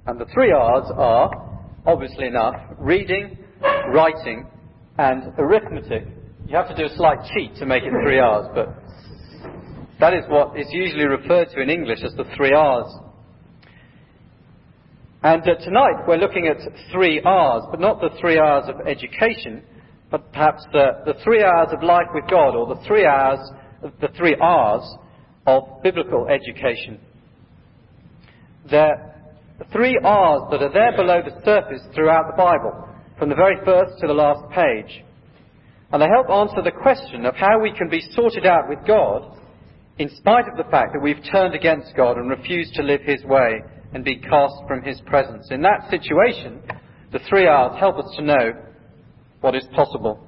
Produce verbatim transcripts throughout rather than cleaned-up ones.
And the three R's are, obviously enough, reading, writing, and arithmetic. You have to do a slight cheat to make it three R's, but that is what is usually referred to in English as the three R's. And uh, tonight we're looking at three R's, but not the three R's of education, but perhaps the, the three R's of life with God, or the three R's, the three R's of biblical education. They're three R's that are there below the surface throughout the Bible, from the very first to the last page. And they help answer the question of how we can be sorted out with God in spite of the fact that we've turned against God and refused to live His way and be cast from His presence. In that situation, the three R's help us to know what is possible.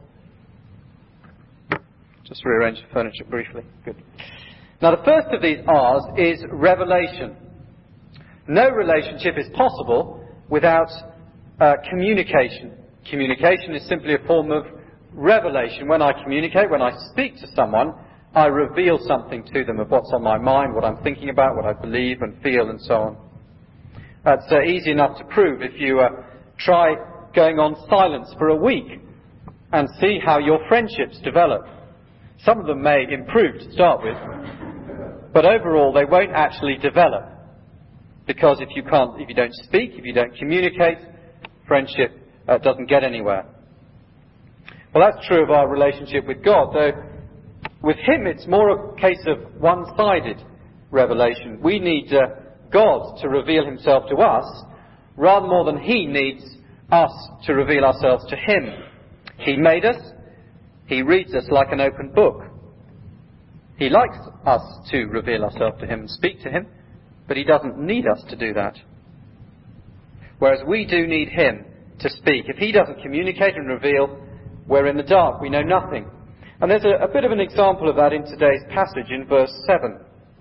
Just rearrange the furniture briefly. Good. Now, the first of these R's is revelation. No relationship is possible without uh, communication. Communication is simply a form of revelation. When I communicate, when I speak to someone, I reveal something to them of what's on my mind, what I'm thinking about, what I believe and feel, and so on. That's uh, easy enough to prove if you uh, try going on silence for a week and see how your friendships develop. Some of them may improve to start with, but overall they won't actually develop, because if you can't, if you don't speak, if you don't communicate, friendship uh, doesn't get anywhere. Well, that's true of our relationship with God, though with Him it's more a case of one-sided revelation. We need uh, God to reveal Himself to us, rather more than He needs us to reveal ourselves to Him. He made us. He reads us like an open book. He likes us to reveal ourselves to Him and speak to Him, but He doesn't need us to do that. Whereas we do need Him to speak. If He doesn't communicate and reveal, we're in the dark. We know nothing. And there's a, a bit of an example of that in today's passage in verse seven.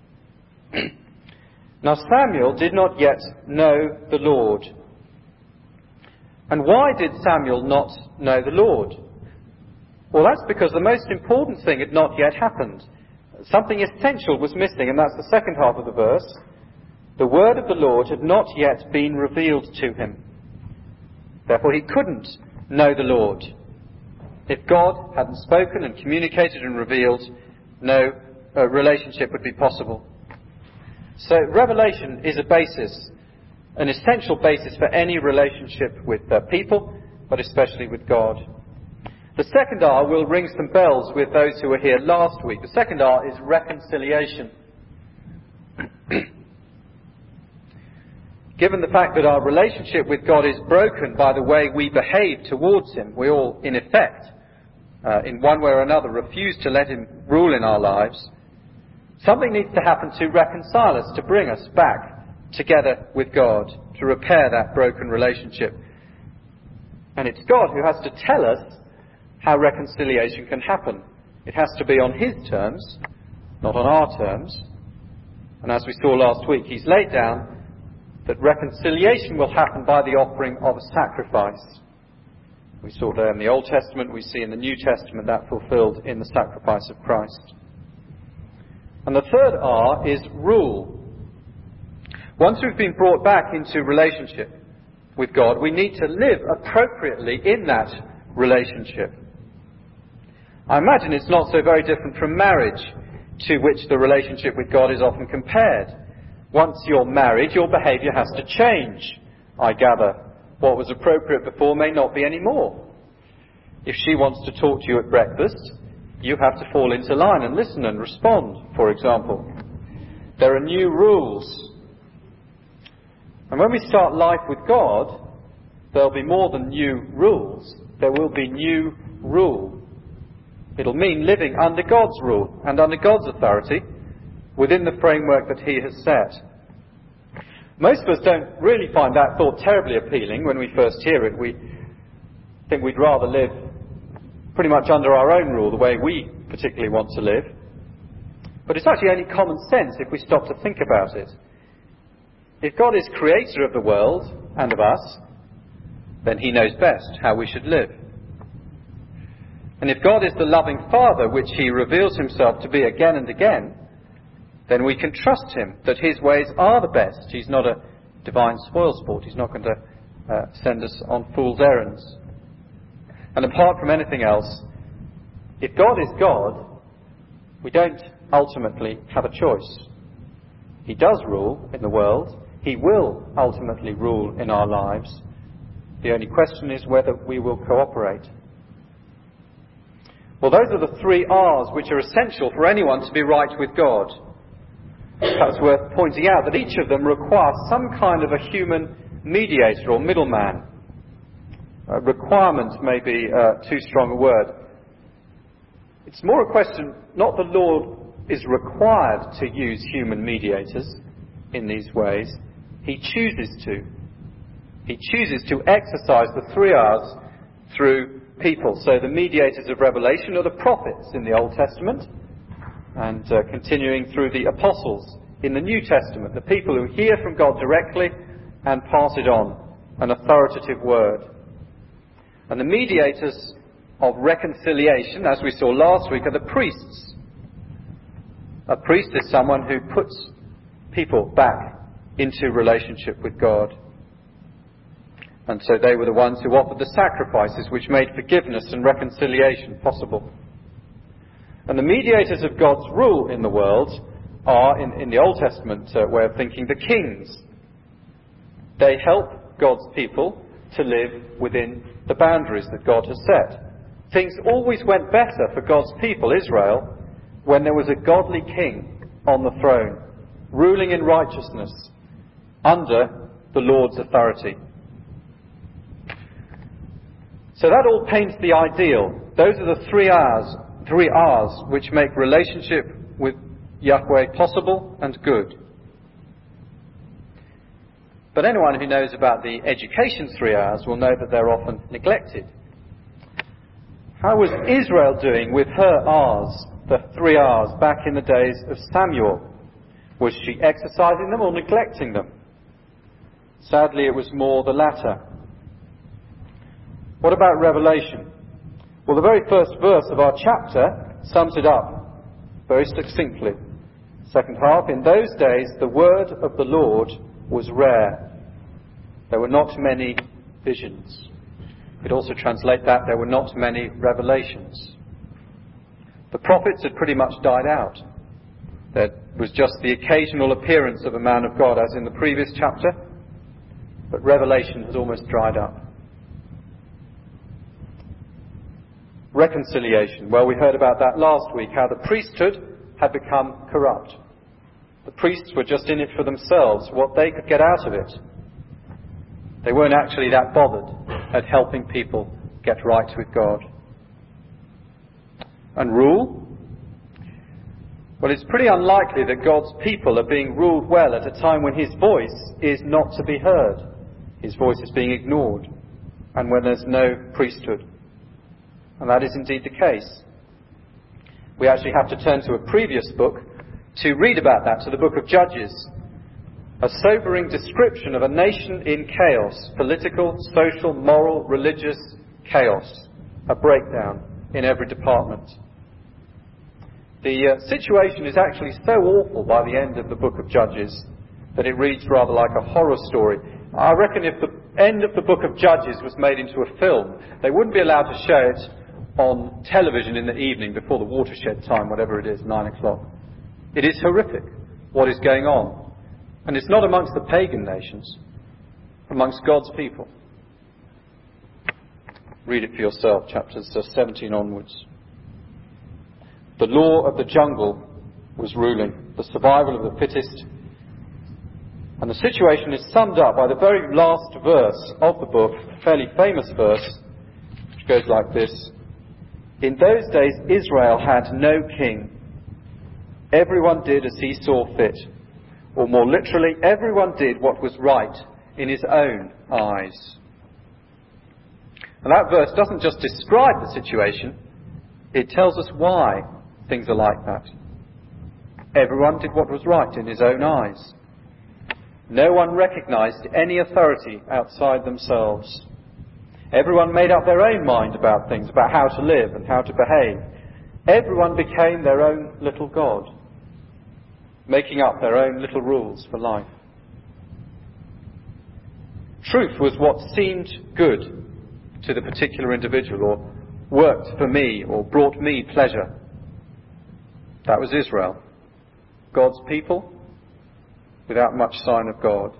Now Samuel did not yet know the Lord. And why did Samuel not know the Lord? Well, that's because the most important thing had not yet happened. Something essential was missing, and that's the second half of the verse. The word of the Lord had not yet been revealed to him. Therefore he couldn't know the Lord. If God hadn't spoken and communicated and revealed, no uh, relationship would be possible. So revelation is a basis, an essential basis for any relationship with uh, people, but especially with God. The second R will ring some bells with those who were here last week. The second R is reconciliation. Given the fact that our relationship with God is broken by the way we behave towards Him, we all, in effect, uh, in one way or another, refuse to let Him rule in our lives, something needs to happen to reconcile us, to bring us back together with God, to repair that broken relationship. And it's God who has to tell us how reconciliation can happen. It has to be on His terms, not on our terms. And as we saw last week, He's laid down that reconciliation will happen by the offering of a sacrifice. We saw there in the Old Testament, we see in the New Testament that fulfilled in the sacrifice of Christ. And the third R is rule. Once we've been brought back into relationship with God, we need to live appropriately in that relationship. I imagine it's not so very different from marriage, to which the relationship with God is often compared. Once you're married, your behaviour has to change, I gather. What was appropriate before may not be anymore. If she wants to talk to you at breakfast, you have to fall into line and listen and respond, for example. There are new rules. And when we start life with God, there'll be more than new rules. There will be new rule. It'll mean living under God's rule and under God's authority within the framework that He has set. Most of us don't really find that thought terribly appealing when we first hear it. We think we'd rather live pretty much under our own rule, the way we particularly want to live. But it's actually only common sense if we stop to think about it. If God is creator of the world and of us, then He knows best how we should live. And if God is the loving Father, which He reveals Himself to be again and again, then we can trust Him that His ways are the best. He's not a divine spoilsport. He's not going to uh, send us on fool's errands. And apart from anything else, if God is God, we don't ultimately have a choice. He does rule in the world. He will ultimately rule in our lives. The only question is whether we will cooperate. Well, those are the three R's which are essential for anyone to be right with God. Perhaps worth pointing out that each of them requires some kind of a human mediator or middleman. Uh, requirement may be uh, too strong a word. It's more a question, not the Lord is required to use human mediators in these ways. He chooses to. He chooses to exercise the three R's through people. So the mediators of Revelation are the prophets in the Old Testament, and uh, continuing through the apostles in the New Testament, the people who hear from God directly and pass it on, an authoritative word. And the mediators of reconciliation, as we saw last week, are the priests. A priest is someone who puts people back into relationship with God. And so they were the ones who offered the sacrifices which made forgiveness and reconciliation possible. And the mediators of God's rule in the world are, in, in the Old Testament uh, way of thinking, the kings. They help God's people to live within the boundaries that God has set. Things always went better for God's people, Israel, when there was a godly king on the throne, ruling in righteousness, under the Lord's authority. So that all paints the ideal. Those are the three R's, three R's which make relationship with Yahweh possible and good. But anyone who knows about the education three R's will know that they're often neglected. How was Israel doing with her R's, the three R's, back in the days of Samuel? Was she exercising them or neglecting them? Sadly, it was more the latter. What about Revelation? Well, the very first verse of our chapter sums it up very succinctly. Second half, in those days the word of the Lord was rare. There were not many visions. You could also translate that, there were not many revelations. The prophets had pretty much died out. There was just the occasional appearance of a man of God, as in the previous chapter, but revelation has almost dried up. Reconciliation. Well, we heard about that last week, how the priesthood had become corrupt. The priests were just in it for themselves, what they could get out of it. They weren't actually that bothered at helping people get right with God. And rule? Well, it's pretty unlikely that God's people are being ruled well at a time when His voice is not to be heard. His voice is being ignored, and when there's no priesthood. And that is indeed the case. We actually have to turn to a previous book to read about that, to the book of Judges. A sobering description of a nation in chaos, political, social, moral, religious chaos. A breakdown in every department. The uh, situation is actually so awful by the end of the book of Judges that it reads rather like a horror story. I reckon if the end of the book of Judges was made into a film, they wouldn't be allowed to show it on television in the evening before the watershed time, whatever it is, nine o'clock. It is horrific what is going on. And it's not amongst the pagan nations, amongst God's people. Read it for yourself, chapters seventeen onwards. The law of the jungle was ruling, the survival of the fittest. And the situation is summed up by the very last verse of the book, a fairly famous verse, which goes like this. In those days Israel had no king. Everyone did as he saw fit. Or more literally, everyone did what was right in his own eyes. And that verse doesn't just describe the situation, it tells us why things are like that. Everyone did what was right in his own eyes. No one recognized any authority outside themselves. Everyone made up their own mind about things, about how to live and how to behave. Everyone became their own little God, making up their own little rules for life. Truth was what seemed good to the particular individual, or worked for me, or brought me pleasure. That was Israel. God's people, without much sign of God.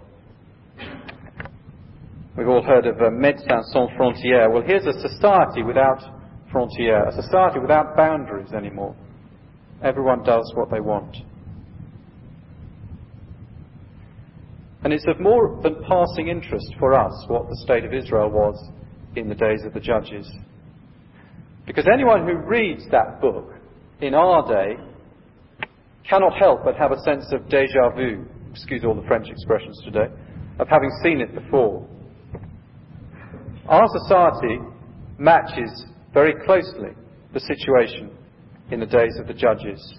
We've all heard of uh, Médecins Sans Frontières. Well, here's a society without frontières, a society without boundaries anymore. Everyone does what they want. And it's of more than passing interest for us what the state of Israel was in the days of the Judges. Because anyone who reads that book in our day cannot help but have a sense of déjà vu, excuse all the French expressions today, of having seen it before. Our society matches very closely the situation in the days of the Judges.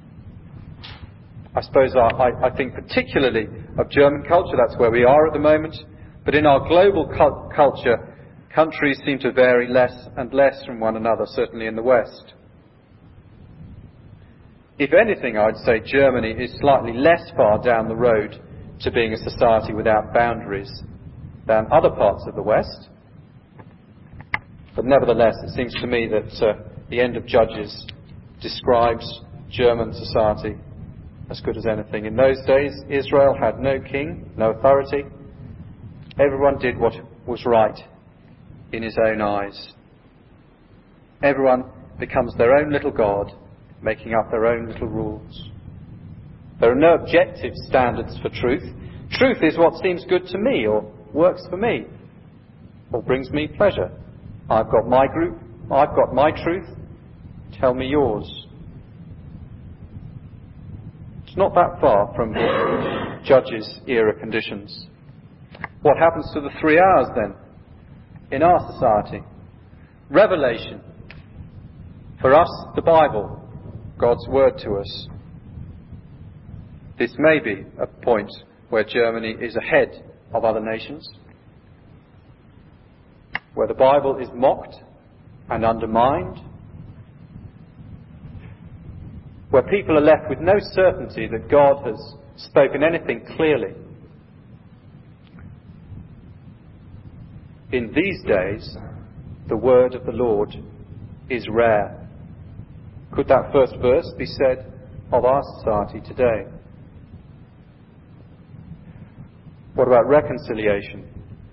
I suppose I, I, I think particularly of German culture, that's where we are at the moment, but in our global cu- culture, countries seem to vary less and less from one another, certainly in the West. If anything, I'd say Germany is slightly less far down the road to being a society without boundaries than other parts of the West. But nevertheless, it seems to me that uh, the end of Judges describes German society as good as anything. In those days, Israel had no king, no authority. Everyone did what was right in his own eyes. Everyone becomes their own little God, making up their own little rules. There are no objective standards for truth. Truth is what seems good to me, or works for me, or brings me pleasure. I've got my group, I've got my truth, tell me yours. It's not that far from Judges era conditions. What happens to the three hours then in our society? Revelation. For us, the Bible, God's word to us. This may be a point where Germany is ahead of other nations, where the Bible is mocked and undermined, where people are left with no certainty that God has spoken anything clearly. In these days, the word of the Lord is rare. Could that first verse be said of our society today? What about reconciliation?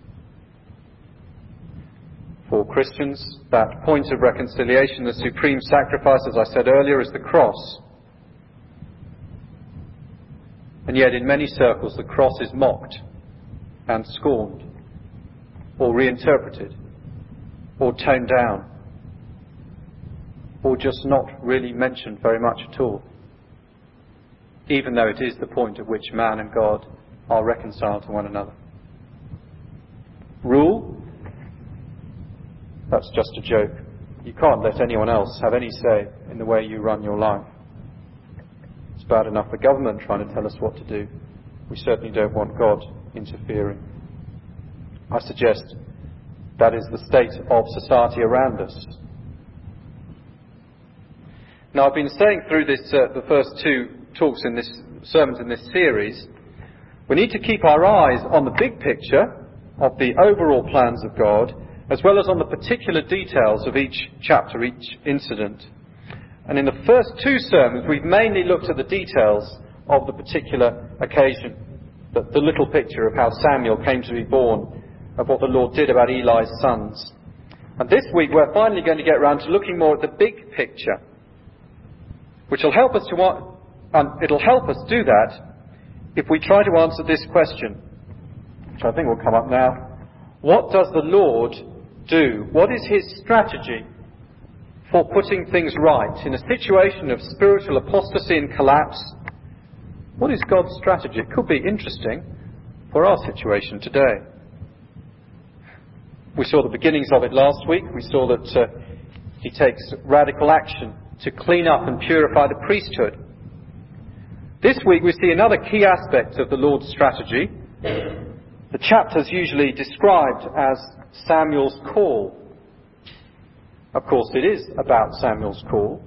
For Christians, that point of reconciliation, the supreme sacrifice, as I said earlier, is the cross. And yet in many circles the cross is mocked and scorned, or reinterpreted, or toned down, or just not really mentioned very much at all, even though it is the point at which man and God are reconciled to one another. Rule? That's just a joke. You can't let anyone else have any say in the way you run your life. It's bad enough the government trying to tell us what to do. We certainly don't want God interfering. I suggest that is the state of society around us. Now, I've been saying through this, uh, the first two talks in this, sermons in this series, we need to keep our eyes on the big picture of the overall plans of God, as well as on the particular details of each chapter, each incident. And in the first two sermons, we've mainly looked at the details of the particular occasion, the, the little picture of how Samuel came to be born, of what the Lord did about Eli's sons. And this week, we're finally going to get around to looking more at the big picture, which will help us to, and it'll help us do that if we try to answer this question, which I think will come up now. What does the Lord do? What is his strategy for putting things right in a situation of spiritual apostasy and collapse? What is God's strategy? It could be interesting for our situation today. We saw the beginnings of it last week. We saw that uh, he takes radical action to clean up and purify the priesthood. This week we see another key aspect of the Lord's strategy. The chapter's usually described as Samuel's call. Of course, it is about Samuel's call,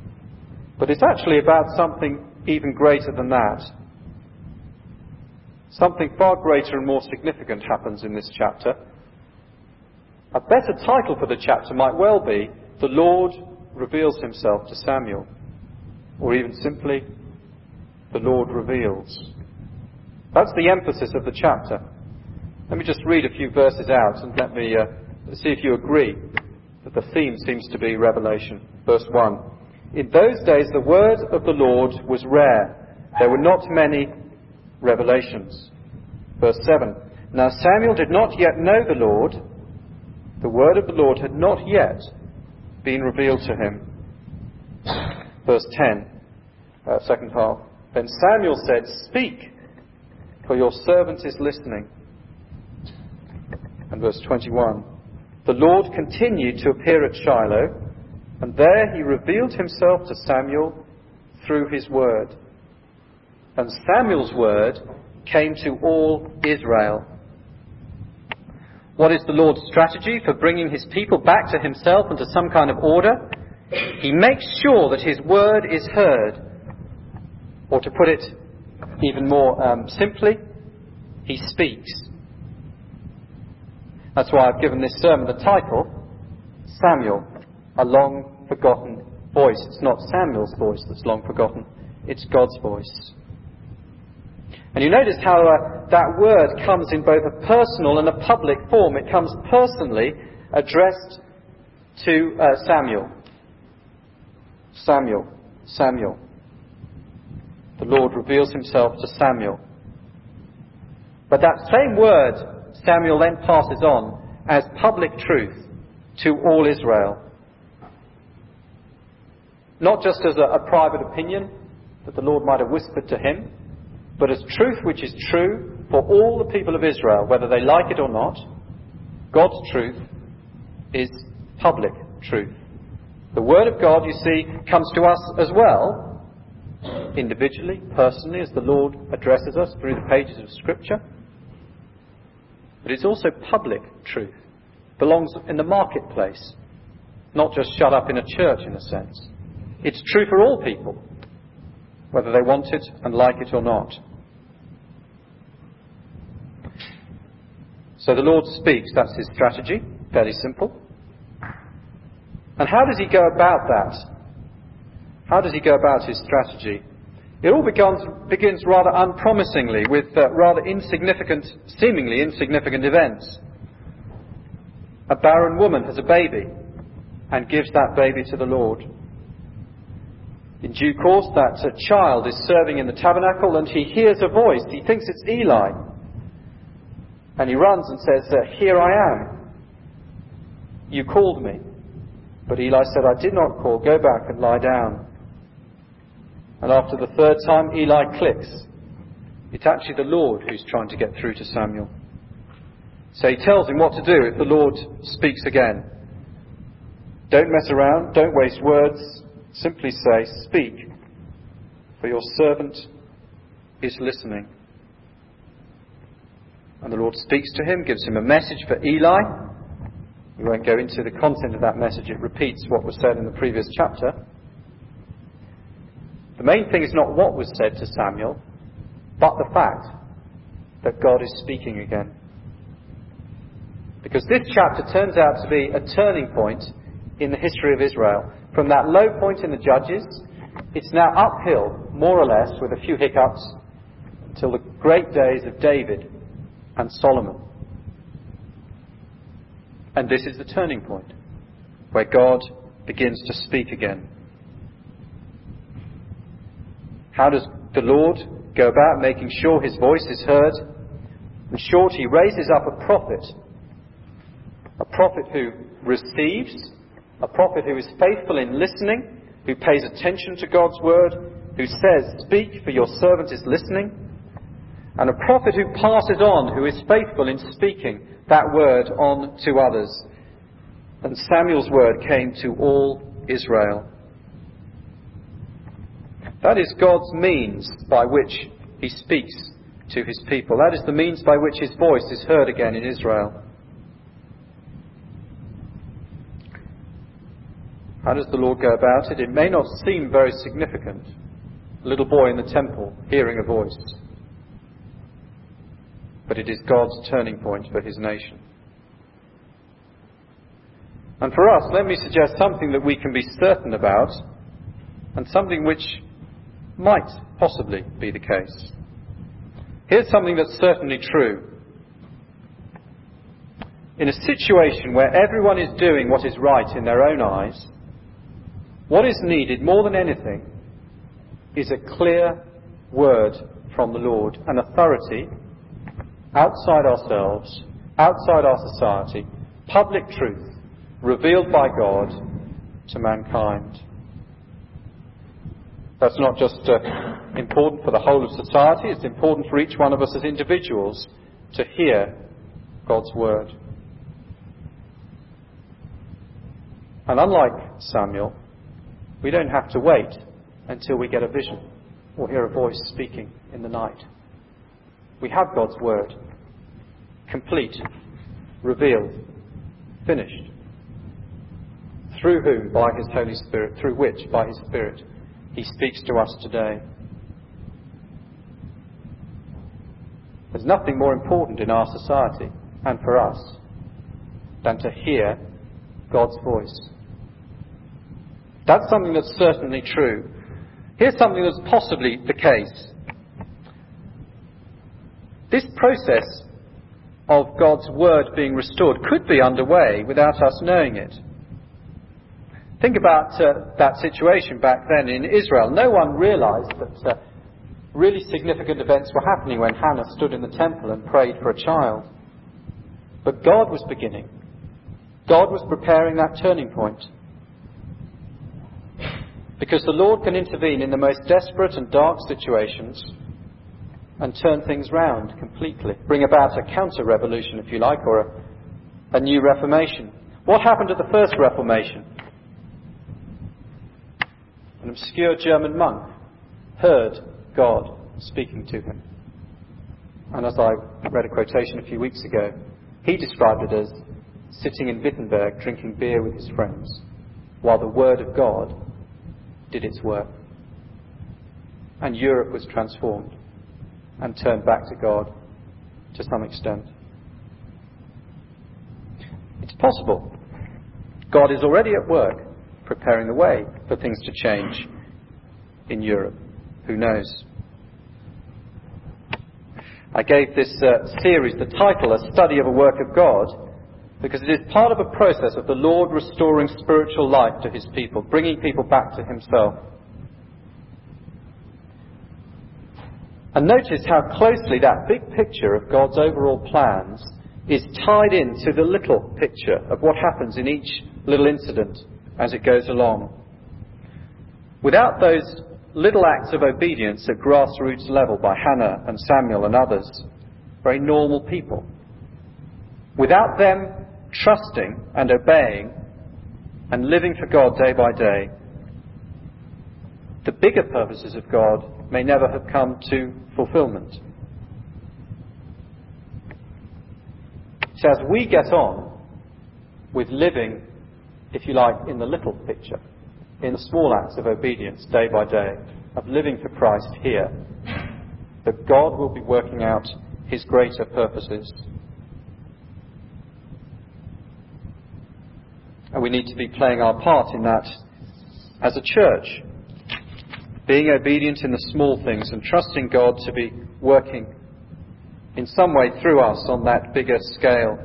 but it's actually about something even greater than that. something far greater and more significant happens in this chapter. A better title for the chapter might well be, "The Lord reveals himself to Samuel," or even simply, "The Lord reveals." That's the emphasis of the chapter. Let me just read a few verses out and let me uh, see if you agree that the theme seems to be revelation. Verse one. "In those days the word of the Lord was rare. There were not many revelations." Verse seven. "Now Samuel did not yet know the Lord. The word of the Lord had not yet been revealed to him." Verse ten, uh, second half. "Then Samuel said, 'Speak, for your servant is listening.'" And verse twenty-one. "The Lord continued to appear at Shiloh, and there he revealed himself to Samuel through his word. And Samuel's word came to all Israel." What is the Lord's strategy for bringing his people back to himself and to some kind of order? He makes sure that his word is heard. Or to put it even more um, simply, he speaks. That's why I've given this sermon the title, Samuel, a long forgotten voice. It's not Samuel's voice that's long forgotten, it's God's voice. And you notice how uh, that word comes in both a personal and a public form. It comes personally addressed to uh, Samuel. Samuel, Samuel. The Lord reveals himself to Samuel. But that same word Samuel then passes on as public truth to all Israel. Not just as a, a private opinion that the Lord might have whispered to him, but as truth which is true for all the people of Israel, whether they like it or not. God's truth is public truth. The Word of God, you see, comes to us as well, individually, personally, as the Lord addresses us through the pages of Scripture. But it's also public truth. It belongs in the marketplace, not just shut up in a church in a sense. It's true for all people, whether they want it and like it or not. So the Lord speaks, that's his strategy, fairly simple. And how does he go about that? How does he go about his strategy? It all begins, begins rather unpromisingly with uh, rather insignificant, seemingly insignificant events. A barren woman has a baby and gives that baby to the Lord. In due course, that uh, child is serving in the tabernacle and he hears a voice. He thinks it's Eli. And he runs and says, uh, "Here I am. You called me." But Eli said, "I did not call. Go back and lie down." And after the third time, Eli clicks. It's actually the Lord who's trying to get through to Samuel. So he tells him what to do if the Lord speaks again. Don't mess around. Don't waste words. Simply say, "Speak, for your servant is listening." And the Lord speaks to him, gives him a message for Eli. We won't go into the content of that message. It repeats what was said in the previous chapter. The main thing is not what was said to Samuel, but the fact that God is speaking again. Because this chapter turns out to be a turning point in the history of Israel. From that low point in the Judges, it's now uphill, more or less, with a few hiccups, until the great days of David and Solomon. And this is the turning point, where God begins to speak again. How does the Lord go about making sure his voice is heard? In short, he raises up a prophet. A prophet who receives, a prophet who is faithful in listening, who pays attention to God's word, who says, "Speak, for your servant is listening." And a prophet who passes on, who is faithful in speaking that word on to others. And Samuel's word came to all Israel. That is God's means by which he speaks to his people. That is the means by which his voice is heard again in Israel. How does the Lord go about it? It may not seem very significant. A little boy in the temple hearing a voice. but it is God's turning point for his nation. And for us, let me suggest something that we can be certain about, and something which might possibly be the case. Here's something that's certainly true. In a situation where everyone is doing what is right in their own eyes, what is needed more than anything is a clear word from the Lord, an authority outside ourselves, outside our society, public truth revealed by God to mankind. That's not just uh, important for the whole of society, it's important for each one of us as individuals to hear God's word. And unlike Samuel, we don't have to wait until we get a vision or hear a voice speaking in the night. We have God's word, complete, revealed, finished, through whom, by his Holy Spirit, through which, by his Spirit, he speaks to us today. There's nothing more important in our society and for us than to hear God's voice. That's something that's certainly true. Here's something that's possibly the case. This process of God's word being restored could be underway without us knowing it. Think about uh, that situation back then in Israel. No one realized that uh, really significant events were happening when Hannah stood in the temple and prayed for a child. But God was beginning. God was preparing that turning point. Because the Lord can intervene in the most desperate and dark situations and turn things round completely. Bring about a counter-revolution, if you like, or a, a new reformation. What happened at the first Reformation? An obscure German monk heard God speaking to him. And as I read a quotation a few weeks ago, he described it as sitting in Wittenberg drinking beer with his friends while the Word of God did its work. And Europe was transformed and turned back to God to some extent. It's possible. God is already at work preparing the way for things to change in Europe. Who knows? I gave this uh, series the title, A Study of a Work of God, because it is part of a process of the Lord restoring spiritual life to his people, bringing people back to himself. And notice how closely that big picture of God's overall plans is tied into the little picture of what happens in each little incident as it goes along. Without those little acts of obedience at grassroots level by Hannah and Samuel and others, very normal people, without them trusting and obeying and living for God day by day, the bigger purposes of God may never have come to fulfillment. So as we get on with living, if you like, in the little picture, in the small acts of obedience day by day, of living for Christ here, that God will be working out his greater purposes. And we need to be playing our part in that as a church, being obedient in the small things and trusting God to be working in some way through us on that bigger scale.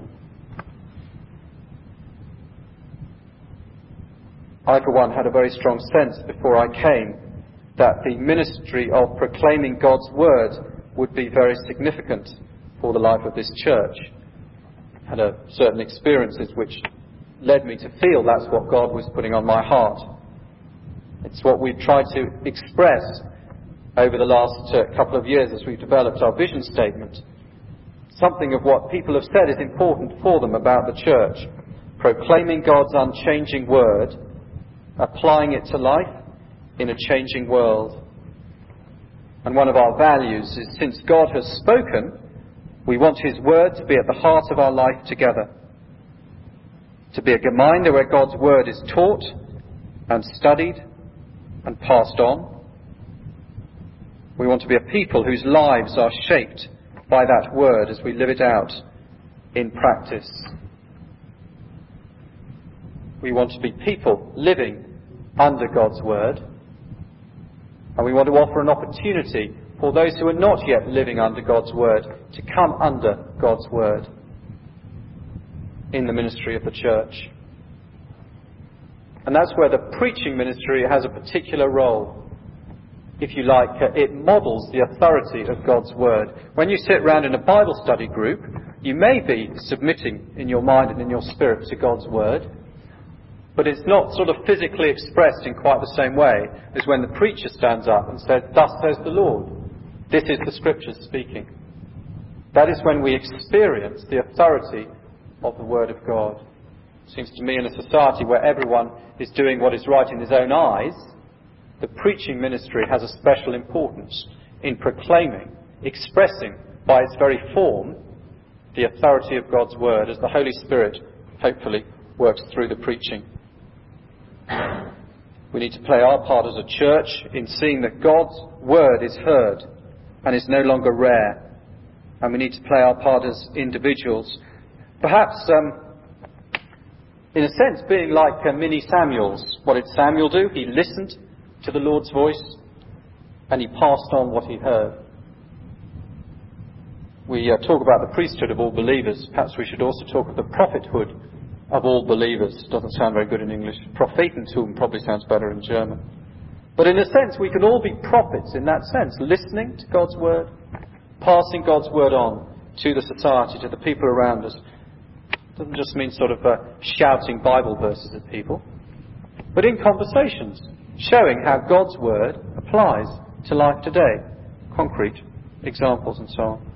I, for one, had a very strong sense before I came that the ministry of proclaiming God's word would be very significant for the life of this church. I had a certain experiences which led me to feel that's what God was putting on my heart. It's what we've tried to express over the last uh, couple of years as we've developed our vision statement. Something of what people have said is important for them about the church. Proclaiming God's unchanging word, applying it to life in a changing world. And one of our values is, since God has spoken, we want his word to be at the heart of our life together. To be a reminder where God's word is taught and studied and passed on. We want to be a people whose lives are shaped by that word as we live it out in practice. We want to be people living under God's word, and we want to offer an opportunity for those who are not yet living under God's word to come under God's word in the ministry of the church. And that's where the preaching ministry has a particular role. If you like, it models the authority of God's word. When you sit around in a Bible study group, you may be submitting in your mind and in your spirit to God's word, but it's not sort of physically expressed in quite the same way as when the preacher stands up and says, "Thus says the Lord." This is the Scriptures speaking. That is when we experience the authority of the Word of God. It seems to me in a society where everyone is doing what is right in his own eyes, the preaching ministry has a special importance in proclaiming, expressing by its very form, the authority of God's Word as the Holy Spirit hopefully works through the preaching. We need to play our part as a church in seeing that God's Word is heard and is no longer rare. And we need to play our part as individuals. Perhaps, um, in a sense, being like uh, mini Samuels. What did Samuel do? He listened to the Lord's voice and he passed on what he heard. We uh, talk about the priesthood of all believers. Perhaps we should also talk of the prophethood of all believers. Doesn't sound very good in English. Prophetentum probably sounds better in German. But in a sense, we can all be prophets in that sense, listening to God's word, passing God's word on to the society, to the people around us. It doesn't just mean sort of uh, shouting Bible verses at people, but in conversations, showing how God's word applies to life today. Concrete examples and so on.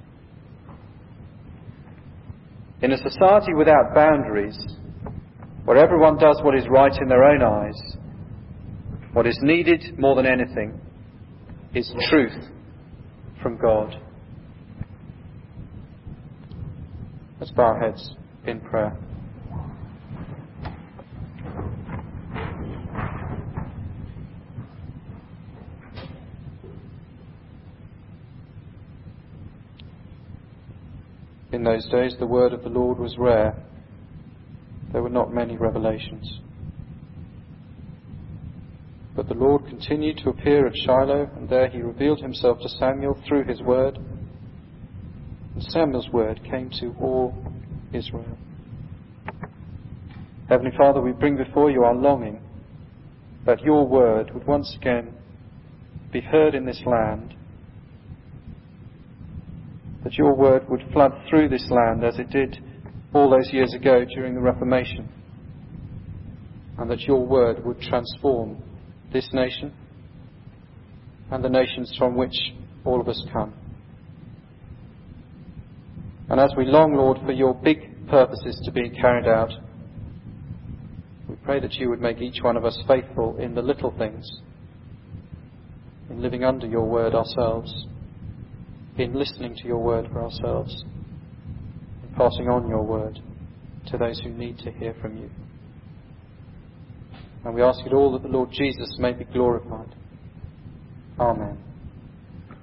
In a society without boundaries, where everyone does what is right in their own eyes, what is needed more than anything is truth from God. Let's bow our heads in prayer. In those days the word of the Lord was rare. There were not many revelations. But the Lord continued to appear at Shiloh, and there he revealed himself to Samuel through his word. And Samuel's word came to all Israel. Heavenly Father, we bring before you our longing that your word would once again be heard in this land, that your word would flood through this land as it did all those years ago during the Reformation, and that your word would transform this nation and the nations from which all of us come. And as we long, Lord, for your big purposes to be carried out, we pray that you would make each one of us faithful in the little things, in living under your word ourselves, in listening to your word for ourselves, in passing on your word to those who need to hear from you. And we ask it all that the Lord Jesus may be glorified. Amen.